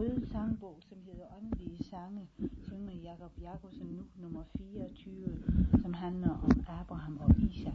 røde sangbog, som hedder Åndelige Sange, synger Jakob Jakobsen nu nummer 24, som handler om Abraham og Isak.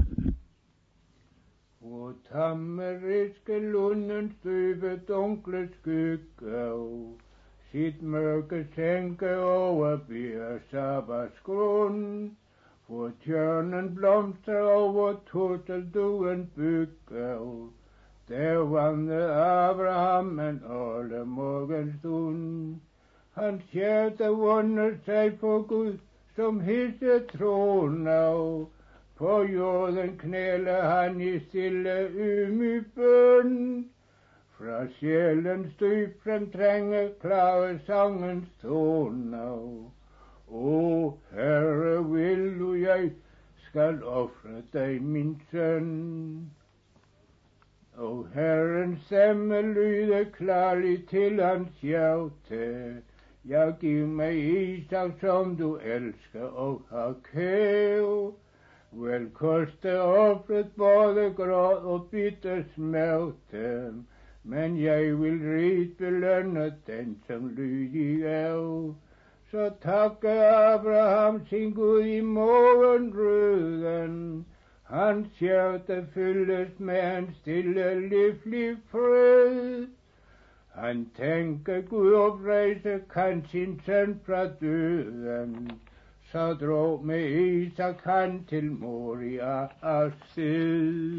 Hvor tammeriske lunden støbe dunkle skygge, sit mørke sænke over Beersabbas grund, hvor tjørnen blomster over turtelduen bygge, der vandrede Abraham en alle morgenstund. Hans hjerte vonder sig på Gud, som hisse trone, på jorden knæler han i stille ydmyg bøn. Fra sjælens dyb fremtrænger klare sangens tone. O Herre, vil du jeg skal ofre dig min søn. Og Herrens stemme lyder klarligt til hans hjerte. Ja, giv mig Isak, som du elsker og har kær. Vel koster offret både gråd og bitter smerte, men jeg vil rigt belønne den, som lydig er. Så takke Abraham sin Gud i morgenrøden, hans hjerte fyldes med en stille, livlig fred. Han tænker Gud oprejse kan sin søn fra døden, så drog med Isak han til Moria afsted.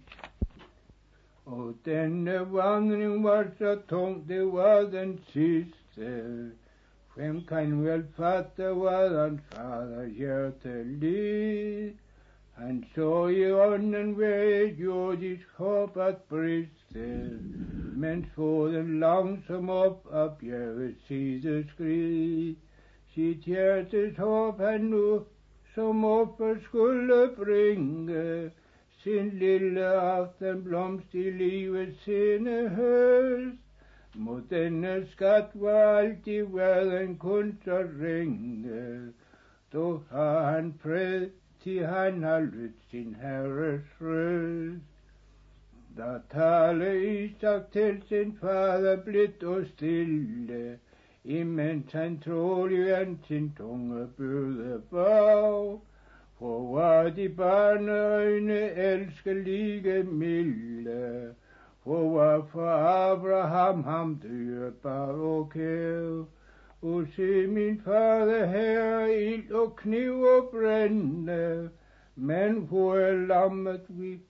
Og denne vandring var så tung, det var den sidste. Hvem kan vel fatte, hvad hans fader hjerte led? Han så i ånden ved et jordisk håb at briste, mens foden langsom op af bjergets side skrid. Sit hjertes håb han nu som offer skulle bringe, sin lille aftenblomst i livets sene høst. Mod denne skat var altid verden kun så ringe, dog har han fred, til han har lydt sin Herres røst. Da taler Isak til sin fader blidt og stille, imens han trolig end sin tunge bøde bag. For var de barneøjne elskelige milde, for var for Abraham ham dyrebar og kær. Og se min fader, her ild og kniv og brænde, men hvor er lammet vi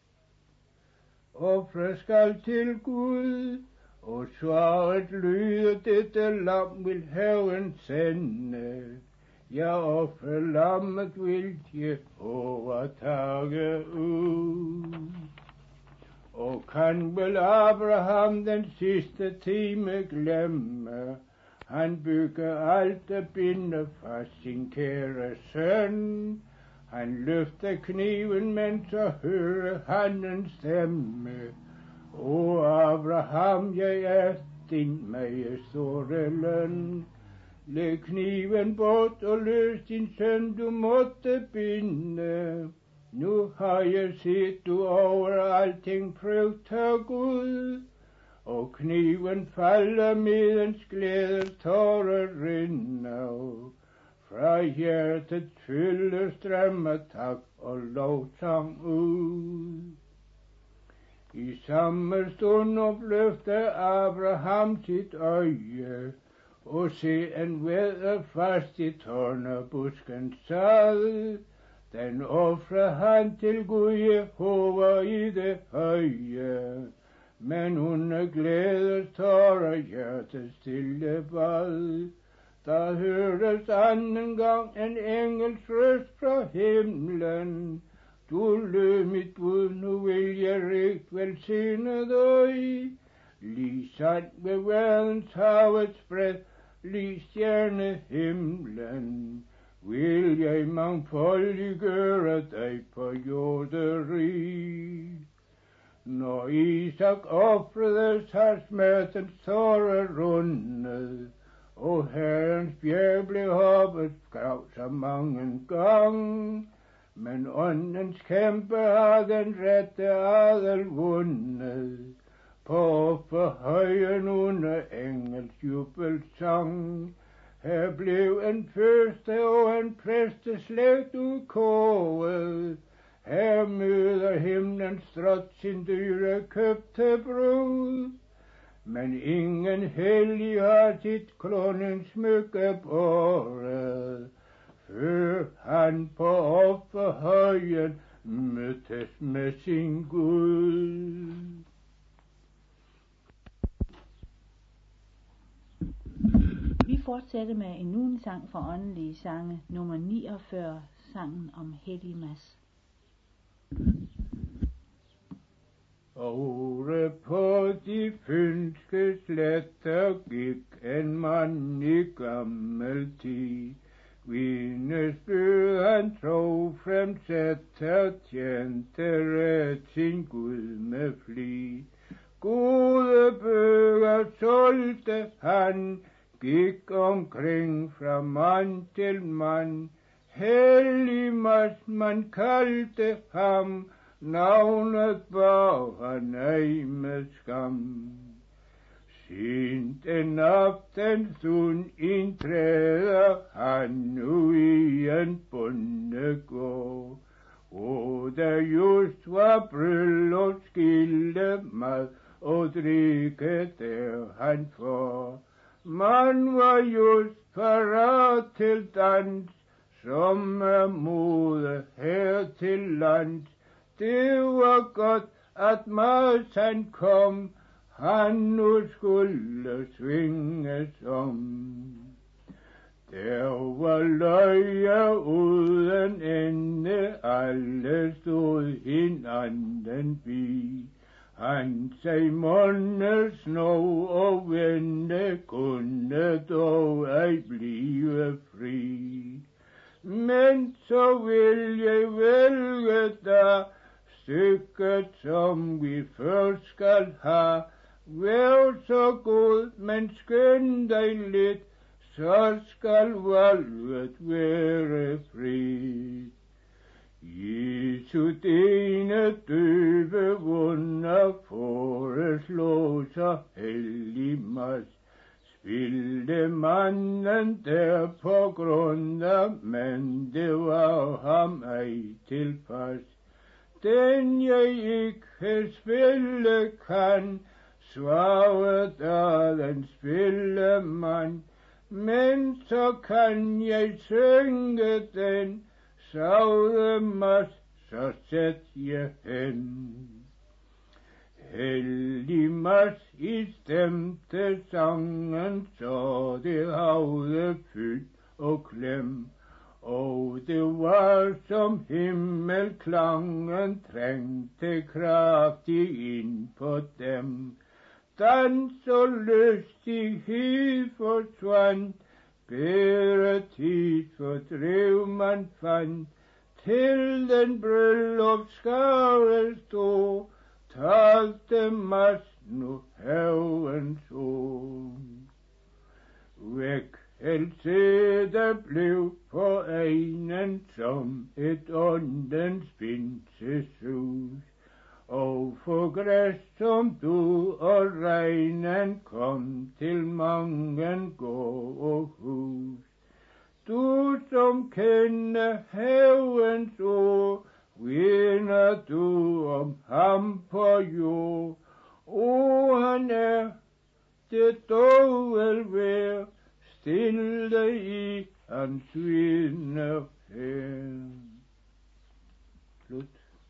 ofre skal til Gud? Og svaret lyder, dette lam vil Herren sende. Ja, ofre lammet vil Jehova tage ud. Og kan vel Abraham den sidste time glemme? Han bygger alt og binder fast sin kære søn. Han løfter kniven, men så hører han en stemme. O Abraham, jeg er din meget store løn. Læg kniven bort og løs din søn, du måtte binde. Nu har jeg set, du over alting prøvd af Gud. Og kniven falder medens glædes tårer rinder. Fra hjertet fylder strømmer tak og lovsang ud. I samme stund opløfter Abraham sit øje, og se en vædder fast i tårnebuskens sad. Den ofrer han til Gud Jehova i det høje, men under glædes tårer hjertet stille bad. Da høres anden gang en engels røst fra himlen. Du lød mit Gud, nu vil jeg rigt velsigne dig. Lig sandt ved verdens havets bred, lig stjerne himlen. Vil jeg mangfoldiggøre dig på jorderi. Når Isak ofredes, har smertens tårer rundet, og Herrens bjerg blev hoppet grav så mange gang. Men åndens kæmpe har den rette adel vundet. på for højen under engels jubelsang. Her blev en første og en præsteslægt udkåret. Her møder himlens drot sin dyre købte brud. Men ingen hellig har sit kroningssmykke båret, før han på offerhøjen mødtes med sin Gud. Vi fortsætter med endnu en sang fra Åndelige Sange, nummer 49, sangen om Hellig Mads. Over på de fynske sletter gik en mand i gammel tid. Vidnesbyrd han trofremt sætter, tjente ret sin Gud med flid. Gode bøger solgte han, gik omkring fra mand til mand. Hellig Mads man kaldte ham, navnet bar han ej med skam. Sint en aftenstund indtræder han nu i en bondegård, og der just var bryllupsgilde mad og drikke der han får. Man var just parat til dans, som er mode her til lands. Det var godt, at Mads han kom, han nu skulle svinges om. Der var løjer uden ende, alle stod hinanden bi. Han sag måned snov og vente, kunne dog ej blive fri. Men så vil jeg vælge der stykket, som vi først skal ha. Vær så god, men skynd dig lidt, så skal valget være frit. Jesu dine døve wunder foreslå så hellig Mads. Spildte manden der på grund af, men det var ham ej tilpas. Den jeg ikke spille kan, svaret af den spillemand, men så kan jeg synge den, sagde Mads, så sæt jeg hen. Hellig Mads i stemte sangen, så det havde fyldt og klem, og det var som himmelklangen trængte kraftigt ind på dem. Dans og lystighed forsvandt, bedre tid fordrev man fandt, til den bryllupsskare stod, talte Mads nu Herrens ord. Væk der blev på enen som et åndens pinsesus, og for græs som du og regnen kom til mange gård og hus. Du som kender Herrens ord, vidner du om ham på jord. O, han er det dog vel værd, stille i hans vidner her. Slut.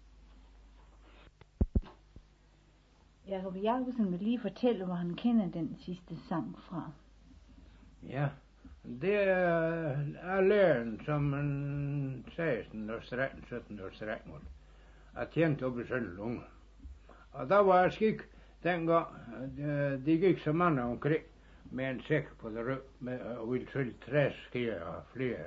Jakob Jakobsen vil lige fortælle, hvor han kender den sidste sang fra. Ja, det er læren som en 16-års dreng, 17-års dreng, at tjente op i Sønderlunge. Og der var jeg skik dengang, de gik så mange omkring med en sæk på det rød, med og ville sælge træskier og flere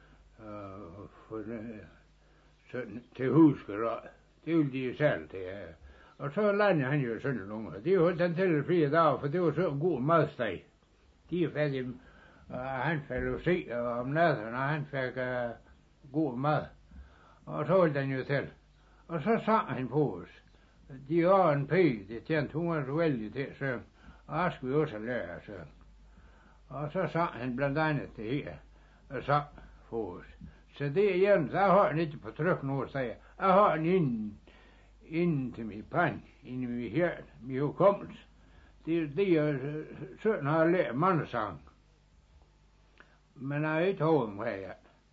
til huskerød. Det ville de selv til. Og så landede han jo i Sønderlunge. De holdt den til 4 dage, for det var så en god madsteg. De er færdige, han fik jo se om natten, og han fik god mad. Og så holdt han jo til. Og så sang han på os. de har en pige, det tjente hun var så vældig til at synge. Og jeg skulle jo også lære at synge. Og så sang han blandt andet det her, og sang for os. Så det er hjemme, så jeg har den ikke på tryk nu, så jeg har den inden til min pande, inden i min hjerte, min hukommelse. Det er sådan har jeg lært mange sange. Men jeg har ikke hovedet dem her.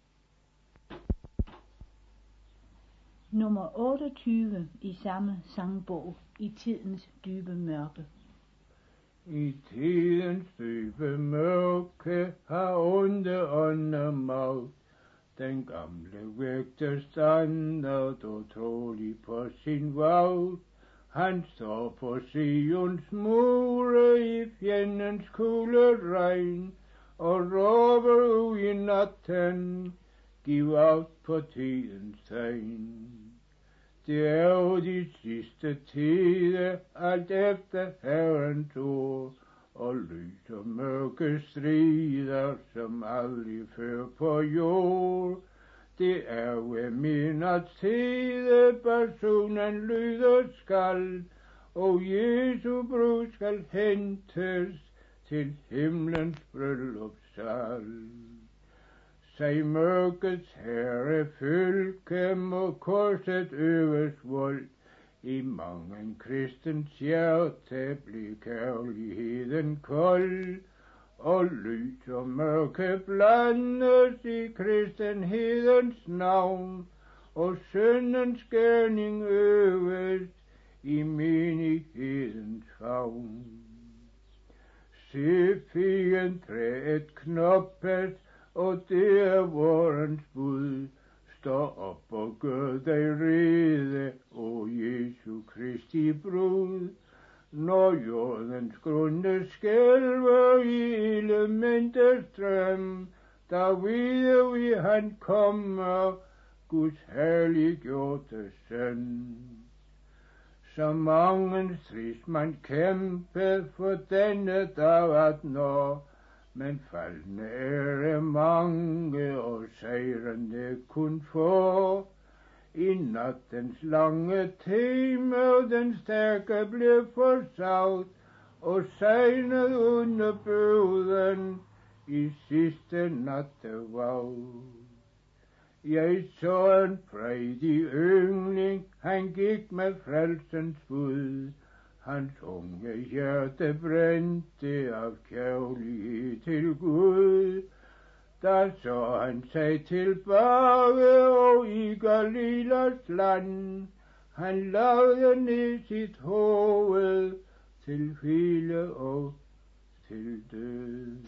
Nummer 28 i samme sangbog, I tidens dybe mørke. I tidens dybe mørke har onde ånder magt. Den gamle vægter stander dog trolig på sin vagt. Han står på Sions mure i fjendens kulde regn, og råber ud i natten, giv out på tidens tegn. Det er jo de sidste tider, alt efter Herrens ord, og lys og mørke strider, som aldrig før på jord. Det er ved midnatstide, basunen lyder skal, og Jesu brud skal hentes til himlens bryllupssal. Sig mørkets herre fylke må korset øves vold, i mangen kristens hjerte blir kærligheden kold, og lys og mørke blandes i kristenhedens navn, og syndens gerning øves i menighedens favn. Se figendtræet knoppes, og det er vorens bud. Stå op og gør dig rede, o Jesu Kristi brud. Når jordens grunde skælver i elementers strøm, der ved vi han kommer, Guds herliggjorte søn. Så mange stridsmand kæmpe for denne dag at nå, men faldne er mange, og sejrende kun få. I nattens lange time, den stærke blev forsaget, og sejnet under bøden i sidste nattevagt. Jeg så en frejdig yngling, han gik med frelsens bud. Hans unge hjerte brændte af kærlighed til Gud. Da så han sig tilbage, og i Galilas land, han lavede ned sit hoved til hvile og til døden.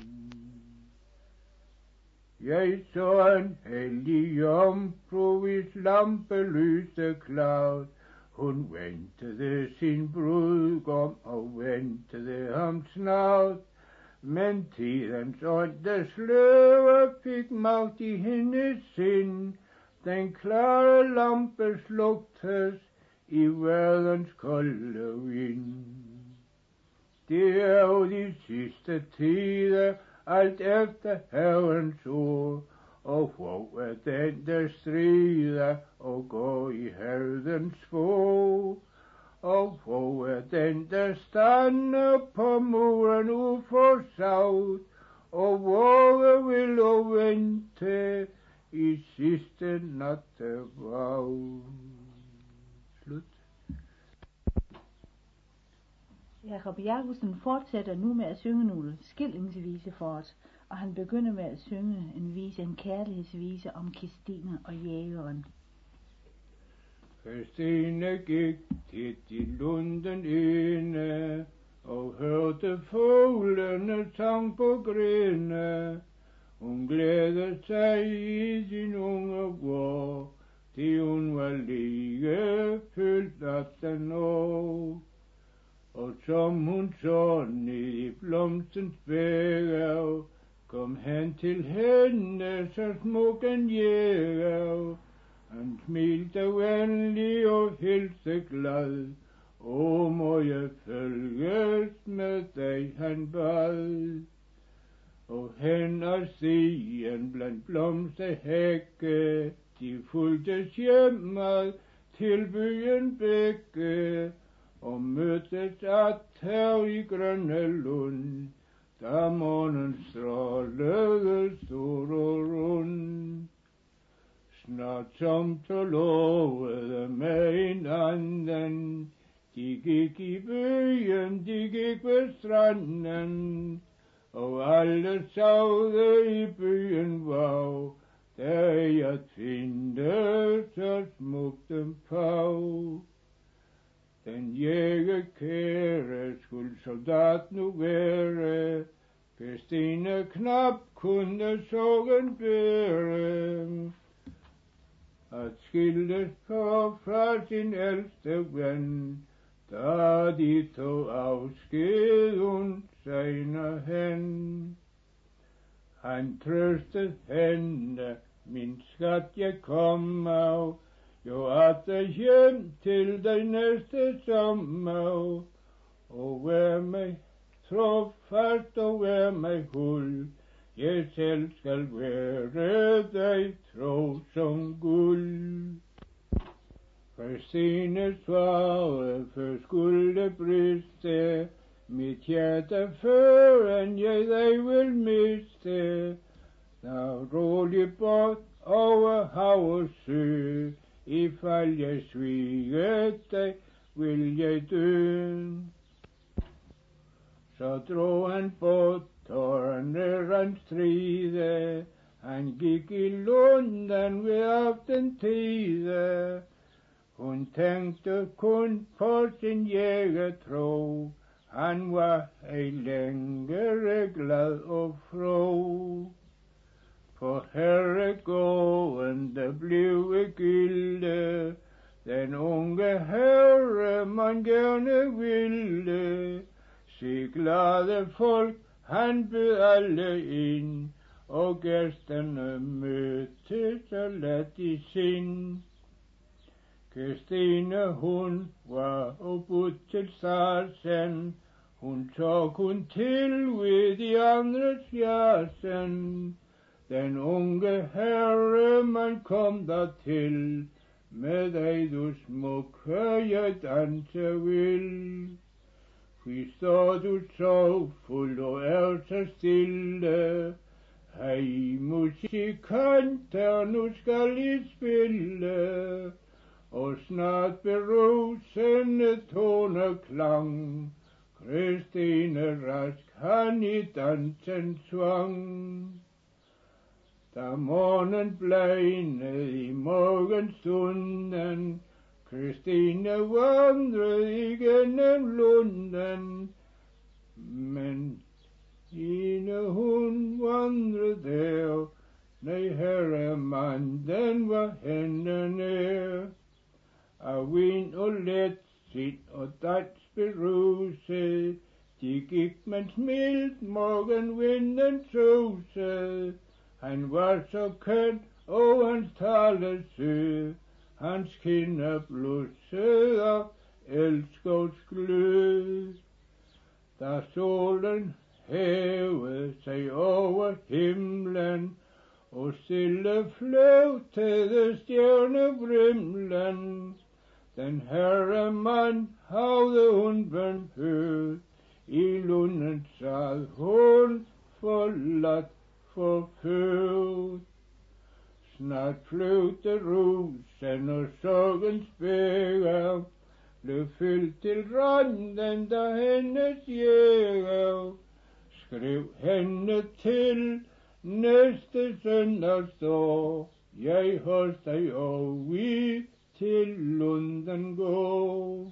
Jeg så en hellig jomfru, hvis lampe lyste klart. Hun ventede sin brudgom og ventede ham snart. Men tidens onde sløve fik magt i hendes sind. Den klare lampe sluktes i verdens kolde vind. Det er jo de sidste tider, alt efter Herrens ord, og hvor er den, der strider og går i herdens spor? Og hvor er den, der stander på muren uforsaget, og hvor vil du vente i sidste nattevagt? Slut. Jakob Jakobsen fortsætter nu med at synge nogle skillingsvise for os, og han begynder med at synge en kærlighedsvise om Kristine og jægeren. Kristine gik tit i lunden inde, og hørte fuglene sang på grene. Hun glædede sig i sin unge år, til hun var lige fyldt 18 år. Og som hun så ned i blomstens bæger, kom han til hende, så smuk en jæger. Han smilte venlig og hilste glad, og må jeg følges med dig, han bad. Og hen ad stien blandt blomsterhække, de fulgtes hjemad til byen begge. satt her i grønne lund, da månen strålede stor og rund. Snart som så lovede med en anden, de gik i byen, de gik ved stranden, og alle sagde i byen, wow, der er at finde så smukt en pav. Den jægerkære skulle soldat nu være, Kristine knap kunne sågen bære. At skilles fra sin ældste ven, da de tog afsked hun senere hen. Han trøstede hende, min skat, jeg kommer, jo atter hjem til dig næste sommer. Og vær mig trofast og vær mig huld, jeg selv skal være dig tro som guld. Kristine svarede, før skulle briste, mit hjerte før end jeg dig vil miste. Når roligt bort over hav og sø, ifald jeg sviger dig, vil jeg dø. Så drog han bort, tårerne rann stride, han gik i lunden ved aftentide. Hun tænkte kun på sin jægertro, han var ej længere glad og fro. For herregående blev gilde, den unge herre man gerne ville. Se glade folk, han bød alle ind, og gæsterne mødte så let i sind. Kristine hun var obudt til sarsen, hun tog kun til ved de andres jassen. Den unge herre man kom der til, med dig du smukke jeg danse vil. Fy står du så fuld og er så stille, hej musikanter, nu skal I spille. Og snart berusende toneklang, Kristine rask han i dansen svang. Da morgen blegnede i morgenstunden, Kristine vandrede igennem lunden. Men ine hun vandrede der, nej herremand, den var hende nær. Af vin og let sit og dans beruset, de gik mens mildt morgenvinden susede. Han var så køn, og hans tale sød, hans kinder blussede af elskovs glød. Da solen hævede sig over himlen, og stille fløvtede stjernevrimlen, den herremand havde hun bøn hørt, i lunden sad hun forladt forført. Snart fløvte rosen og sorgens bæger, blev fyldt til randen, da hendes jæger skrev hende til næste søndagsdag, jeg hos dig og vi til lunden går.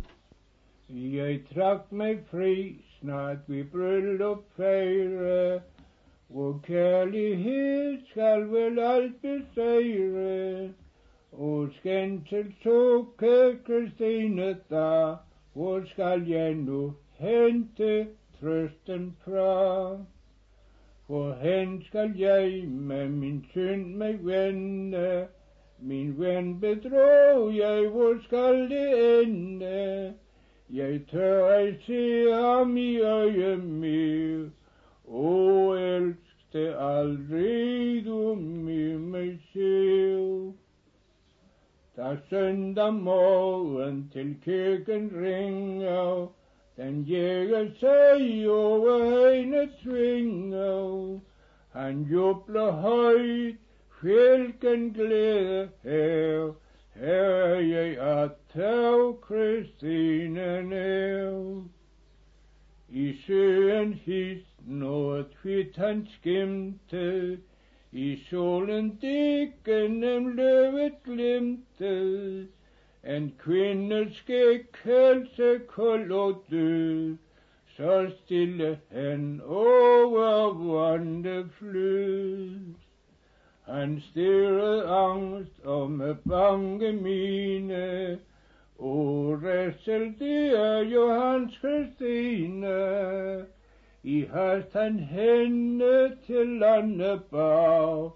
Jeg trak mig fri, snart vi bryllup fejre, hvor kærlighed skal vel alt besejre. Og skændsel sukke Kristine da, hvor skal jeg nu hente trøsten fra? For hen skal jeg med min synd mig vende, min ven bedrog jeg, hvor skal det ende? Jeg tør ej se ham i øje mere, o elsk det aldrig du med mig ser. Da søndag morgen til kirken ringer, Den jæger sig over hendes vinger, han jubler højt, hvilken glæde her, her er jeg at tage Kristine nær. I søen hist noget hvidt han skimte, i solen dikken løvet glimte, en kvinde skikkelse kold og død, så stille hen over vandet flød. Han stirrede angst og med bange mine, o rædsel, det er jo hans Kristine. I hast han hende til landet bar,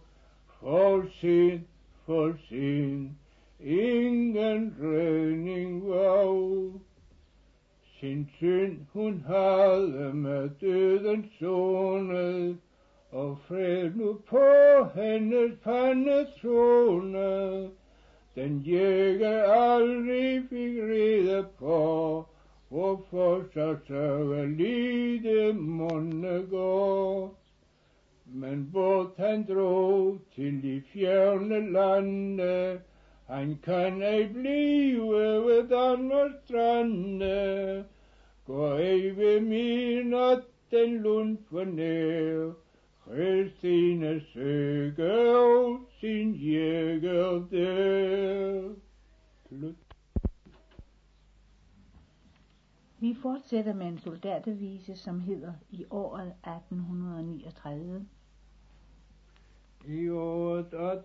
for sent, ingen redning var. Sin synd hun havde med døden sonet, og fred nu på hendes pande trone. Den jæger aldrig fik rede på, hvorfor så sørgelig det måtte gå. Men bort han drog til de fjerne lande, han kan ej blive ved Danmarks strande. Går ej ved midnat den lund for nær, Kristine søger sin jæger der. Slut. Vi fortsætter med en soldatevise, som hedder I året 1839. I året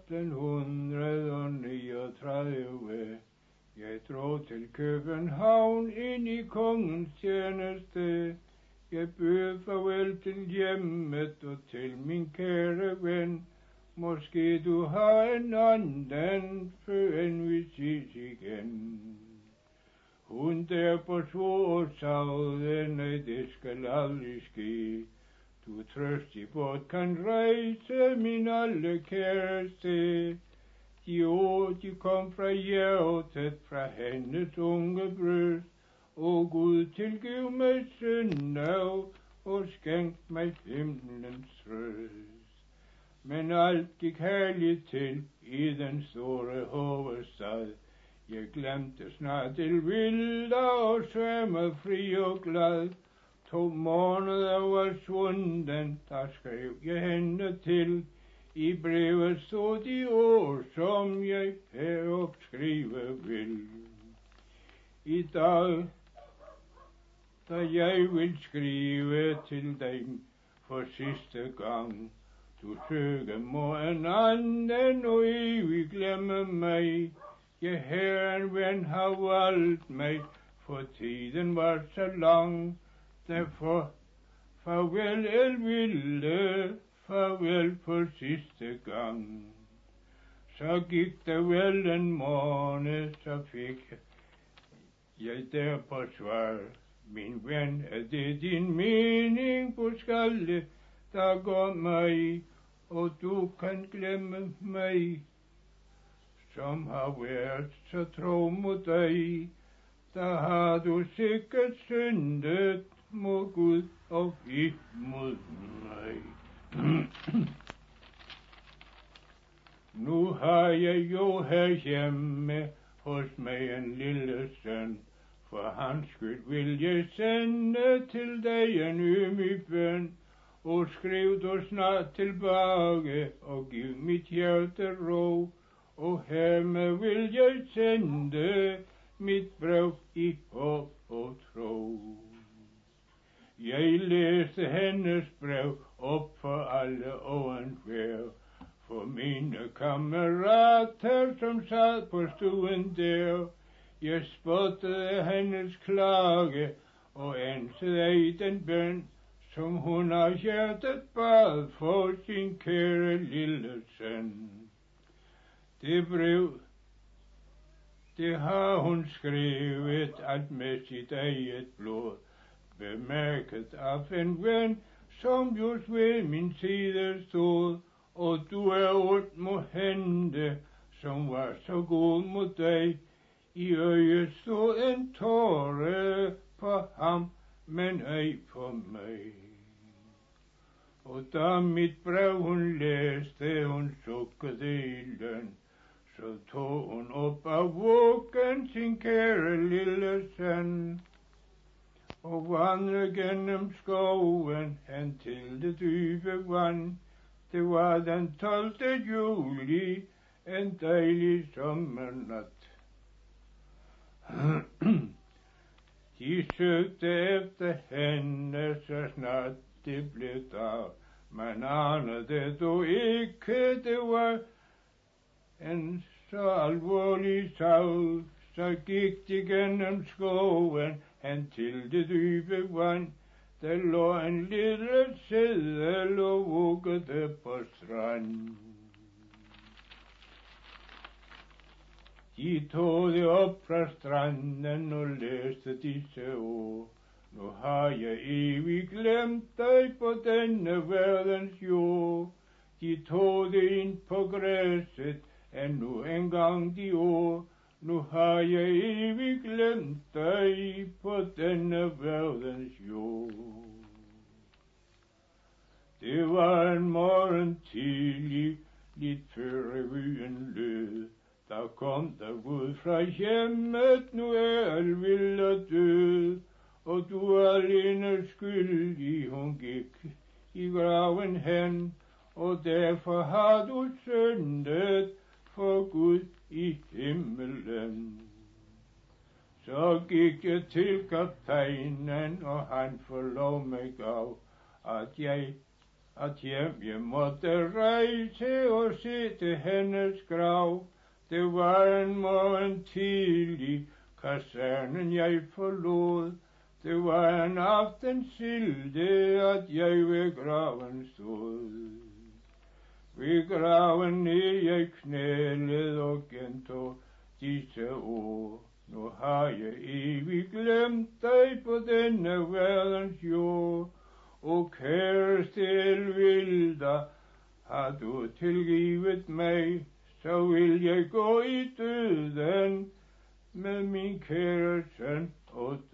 1839, jeg drog til København ind i kongens tjeneste. Jeg bød farvel til hjemmet og til min kære ven. Måske du har en anden, før end vi ses igen. Hun der på svor sagde, nej, det skal aldrig ske. Du trøstig bort kan rejse, min allerkæreste. De ord, de kom fra hjertet, fra hendes unge bryst. O Gud, tilgiv mig synder, og skænk mig himlens trøst. Men alt gik herligt til i den store hovedstad. Jeg glemte snart til vilde og svømmede fri og glad. 2 måneder var svunden, der skrev jeg hende til. I brevet stod de ord, som jeg her opskrive vil. I dag, da jeg vil skrive til dig for sidste gang, du søger må en anden og evig glemme mig. Jeg Herren ven har valgt mig, for tiden var så lang. Derfor farvel elvilde, farvel for sidste gang. Så gik der vel en måned, så fik jeg der på svar. Min ven, er det din mening på skaldet, der går mig, og du kan glemme mig, som har været så tro mod dig. Der har du sikkert syndet mod Gud og imod mig. Nu har jeg jo herhjemme hos mig en lille søn. For hans skyld vil jeg sende til dig en ydmyg bøn. Og skriv du snart tilbage og giv mit hjerte ro. Og hermed vil jeg sende mit brev i håb og tro. Jeg læste hendes brev op for alle og enhver. For mine kammerater, som sad på stuen der. Jeg spottede hendes klage og ansede i den bøn, som hun af hjertet bad for sin kære lille søn. Det brev, det har hun skrevet alt med sit eget blod, bemærket af en ven, som just ved min side stod, og du er ondt mod hende, som var så god mod dig. I øjet stod en tåre på ham, men ej på mig. Og da mit brev hun læste, hun sukkede i løn, så tog hun op af vuggen sin kære lille søn, og vandrede gennem skoven hen til det dybe vand. Det var den 12. juli, en dejlig sommernat. De søgte efter hende, så snart det blev dag, men anede dog ikke, det var en så alvorlig sag. Så gik de gennem skoven hen til det dybe vand. Der lå en lille seddel og vuggede på strand. De tog det op fra stranden og læste disse ord. Nu har jeg evigt glemt dig på denne verdens jord. De tog det ind på græsset endnu en gang de ord. Nu har jeg evigt glemt dig på denne verdens jord. Det var en morgen tidlig, lidt før revyen lød. Der kom der ud fra hjemmet, nu er Alvilla død. Og du er alene skyldig, hun gik i graven hen, og derfor har du syndet for Gud i himmelen. Så gik jeg til kaptajnen, og han forlov mig gav, at jeg måtte rejse og se til hendes grav. Det var en morgen tidlig, kasernen jeg forlod. Det var en aften silde, at jeg ved graven stod. Ved graven ned jeg knælede og gentog disse ord. Nu har jeg evigt glemt dig på denne verdens jord. Og kæreste Elvilda, har du tilgivet mig, så vil jeg gå i døden med min kære søn og